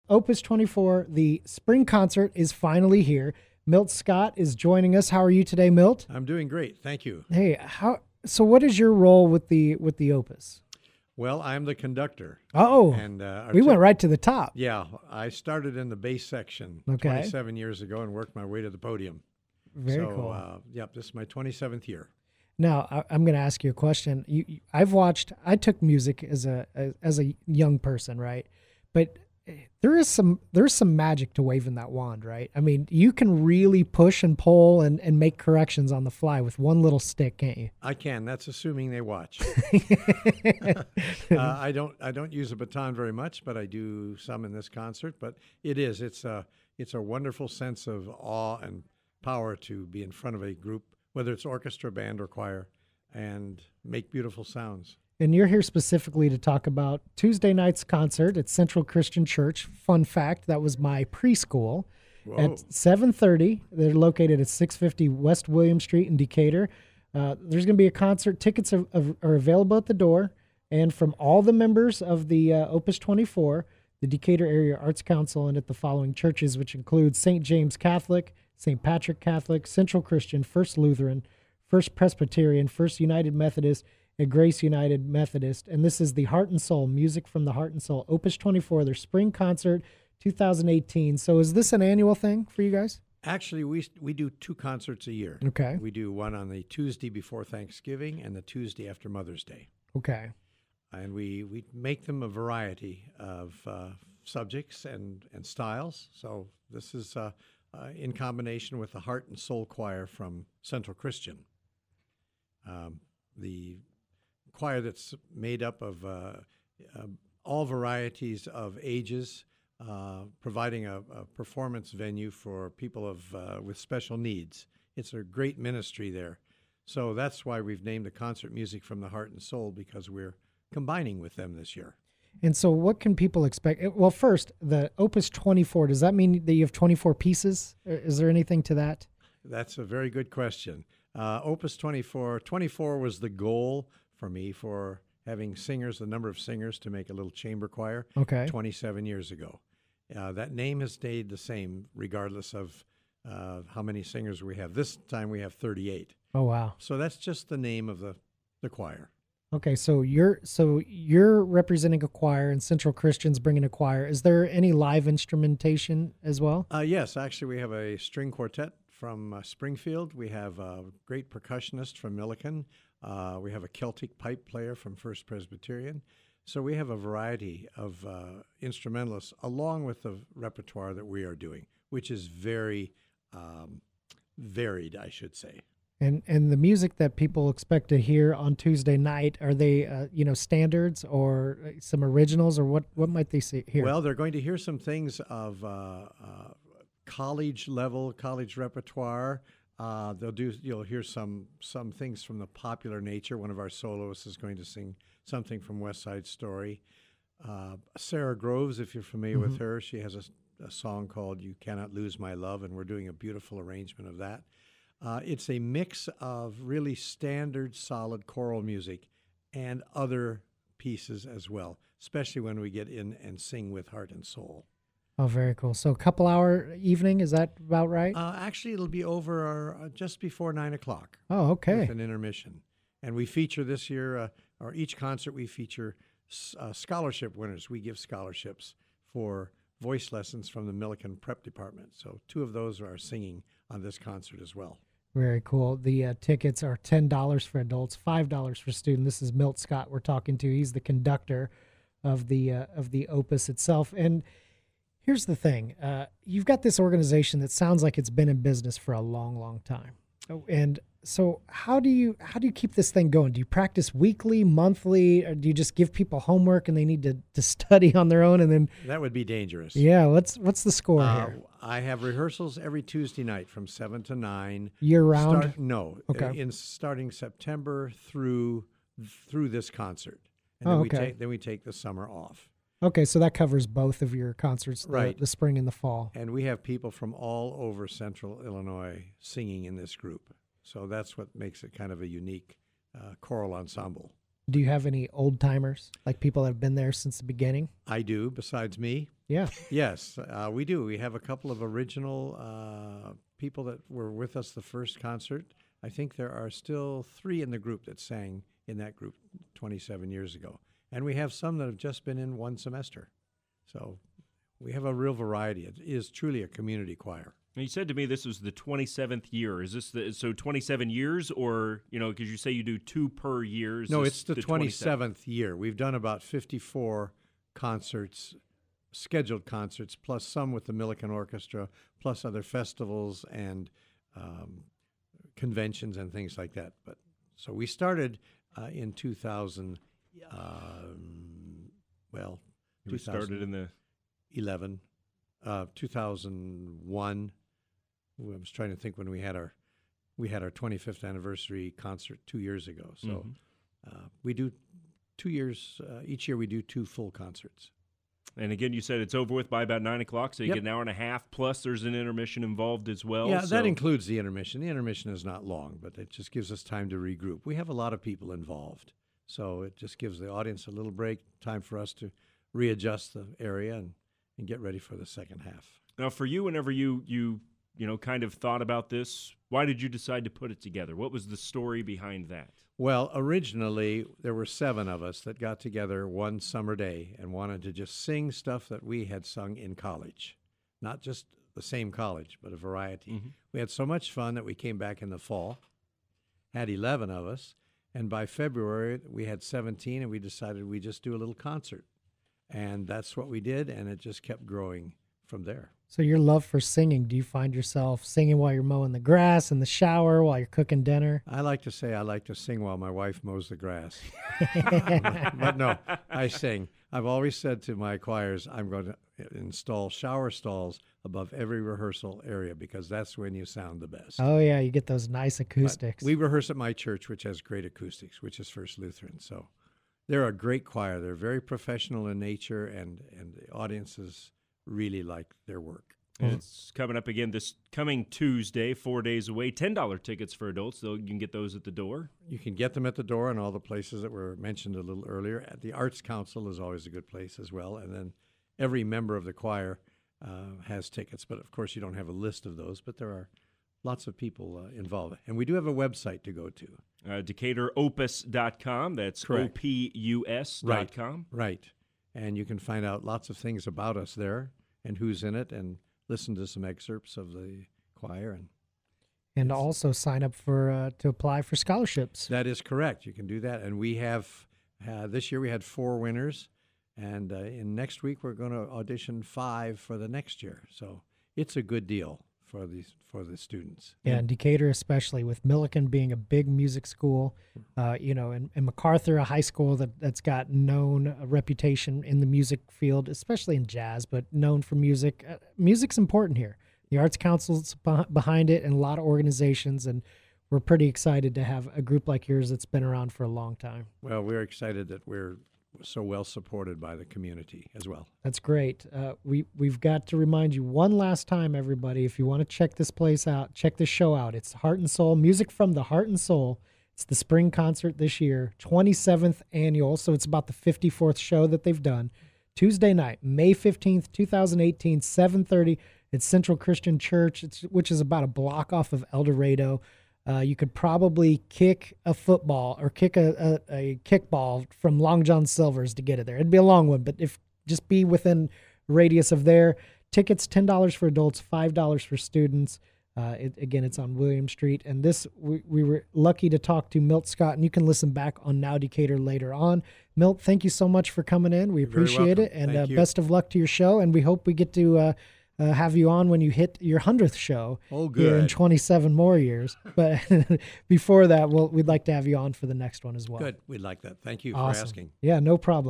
Opus 24, the spring concert is finally here. Milt Scott is joining us. How are you today, Milt? I'm doing great, thank you. Hey, so what is your role with the Opus? Well, I'm the conductor. Oh, and we went right to the top. Yeah, I started in the bass section 27 years ago and worked my way to the podium. Very cool. Yep, this is my 27th year. Now, I'm going to ask you a question. I took music as a young person, right? But there's some magic to waving that wand, right? I mean, you can really push and pull and make corrections on the fly with one little stick, can't you? I can. That's assuming they watch. I don't use a baton very much, but I do some in this concert. But it's a wonderful sense of awe and power to be in front of a group, whether it's orchestra, band, or choir, and make beautiful sounds. And you're here specifically to talk about Tuesday night's concert at Central Christian Church. Fun fact, that was my preschool. Whoa. At 7:30. They're located at 650 West William Street in Decatur. There's going to be a concert. Tickets are available at the door. And from all the members of the Opus 24, the Decatur Area Arts Council, and at the following churches, which include St. James Catholic, St. Patrick Catholic, Central Christian, First Lutheran, First Presbyterian, First United Methodist, at Grace United Methodist. And this is the Heart and Soul, Music from the Heart and Soul, Opus 24, their spring concert 2018. So is this an annual thing for you guys? Actually, we do 2 concerts a year. Okay. We do one on the Tuesday before Thanksgiving and the Tuesday after Mother's Day. Okay. And we make them a variety of subjects and styles. So this is in combination with the Heart and Soul Choir from Central Christian. The choir that's made up of all varieties of ages, providing a performance venue for people with special needs. It's a great ministry there. So that's why we've named the concert Music from the Heart and Soul, because we're combining with them this year. And so what can people expect? Well, first, the Opus 24, does that mean that you have 24 pieces? Is there anything to that? That's a very good question. Opus 24 was the goal for me for having singers, the number of singers to make a little chamber choir 27 years ago. That name has stayed the same regardless of how many singers we have. This time we have 38. Oh, wow. So that's just the name of the choir. Okay, so you're representing a choir, and Central Christian's bringing a choir. Is there any live instrumentation as well? Yes, actually we have a string quartet from Springfield. We have a great percussionist from Milliken. We have a Celtic pipe player from First Presbyterian. So we have a variety of instrumentalists along with the repertoire that we are doing, which is very varied, I should say. And the music that people expect to hear on Tuesday night, are they standards or some originals, or what might they hear? Well, they're going to hear some things of college repertoire. You'll hear some things from the popular nature. One of our soloists is going to sing something from West Side Story. Sarah Groves, if you're familiar with her, she has a song called You Cannot Lose My Love, and we're doing a beautiful arrangement of that. It's a mix of really standard, solid choral music and other pieces as well, especially when we get in and sing with heart and soul. Oh, very cool. So a couple-hour evening, is that about right? Actually, it'll be over just before 9 o'clock. Oh, okay. With an intermission. And we feature this year, or each concert, we feature scholarship winners. We give scholarships for voice lessons from the Milliken Prep Department. So 2 of those are singing on this concert as well. Very cool. The tickets are $10 for adults, $5 for students. This is Milt Scott we're talking to. He's the conductor of the Opus itself. And here's the thing. You've got this organization that sounds like it's been in business for a long, long time. And so how do you keep this thing going? Do you practice weekly, monthly, or do you just give people homework and they need to study on their own? And then that would be dangerous. Yeah. What's the score here? I have rehearsals every Tuesday night from 7 to 9. Year round? Starting September through this concert. And then we take the summer off. Okay, so that covers both of your concerts, right? The spring and the fall. And we have people from all over Central Illinois singing in this group. So that's what makes it kind of a unique choral ensemble. Do you have any old timers, like people that have been there since the beginning? I do, besides me. Yeah. Yes, we do. We have a couple of original people that were with us the first concert. I think there are still 3 in the group that sang in that group 27 years ago. And we have some that have just been in 1 semester. So we have a real variety. It is truly a community choir. You said to me this was the 27th year. Is this so 27 years, or, because you say you do 2 per year? No, it's the 27th year. We've done about 54 concerts, scheduled concerts, plus some with the Milliken Orchestra, plus other festivals and conventions and things like that. But so we started in 2000. We started in the 2001. I was trying to think when we had our 25th anniversary concert 2 years ago. So we do 2 years each year. We do 2 full concerts. And again, you said it's over with by about 9 o'clock, so you Yep. get an hour and a half. Plus, there's an intermission involved as well. Yeah, so that includes the intermission. The intermission is not long, but it just gives us time to regroup. We have a lot of people involved, so it just gives the audience a little break, time for us to readjust the area and get ready for the second half. Now, for you, whenever you kind of thought about this, why did you decide to put it together? What was the story behind that? Well, originally, there were 7 of us that got together one summer day and wanted to just sing stuff that we had sung in college. Not just the same college, but a variety. Mm-hmm. We had so much fun that we came back in the fall, had 11 of us, and by February, we had 17, and we decided we'd just do a little concert. And that's what we did, and it just kept growing from there. So your love for singing, do you find yourself singing while you're mowing the grass, in the shower, while you're cooking dinner? I like to say I like to sing while my wife mows the grass. But no, I sing. I've always said to my choirs, I'm going to install shower stalls above every rehearsal area because that's when you sound the best. Oh, yeah, you get those nice acoustics. But we rehearse at my church, which has great acoustics, which is First Lutheran. So they're a great choir. They're very professional in nature, and the audiences really like their work. And it's coming up again this coming Tuesday, 4 days away. $10 tickets for adults, so you can get those at the door. You can get them at the door and all the places that were mentioned a little earlier. At the Arts Council is always a good place as well. And then every member of the choir has tickets. But, of course, you don't have a list of those, but there are lots of people involved. And we do have a website to go to. DecaturOpus.com. That's Correct. OPUS.com. Right. And you can find out lots of things about us there and who's in it and listen to some excerpts of the choir. And also sign up for to apply for scholarships. That is correct. You can do that. And we have, this year we had 4 winners. And in next week we're going to audition 5 for the next year. So it's a good deal for the students. Yeah, and Decatur especially, with Milliken being a big music school, and MacArthur, a high school that's got known reputation in the music field, especially in jazz, but known for music. Music's important here. The Arts Council's behind it and a lot of organizations, and we're pretty excited to have a group like yours that's been around for a long time. Well, we're excited that we're so well supported by the community as well. That's great. We've got to remind you one last time, everybody, if you want to check this place out, check this show out. It's Heart and Soul, music from the Heart and Soul. It's the spring concert this year, 27th annual, so it's about the 54th show that they've done. Tuesday night, May 15th, 2018, 7:30 at Central Christian Church, which is about a block off of El Dorado. You could probably kick a football or kick a kickball from Long John Silver's to get it there. It'd be a long one, but just be within radius of there. Tickets, $10 for adults, $5 for students. Again, it's on William Street. And we were lucky to talk to Milt Scott, and you can listen back on Now Decatur later on. Milt, thank you so much for coming in. We appreciate it. And best of luck to your show. And we hope we get to have you on when you hit your 100th show here in 27 more years. But before that, we'd like to have you on for the next one as well. Good. We'd like that. Thank you Awesome. for asking. Yeah, no problem.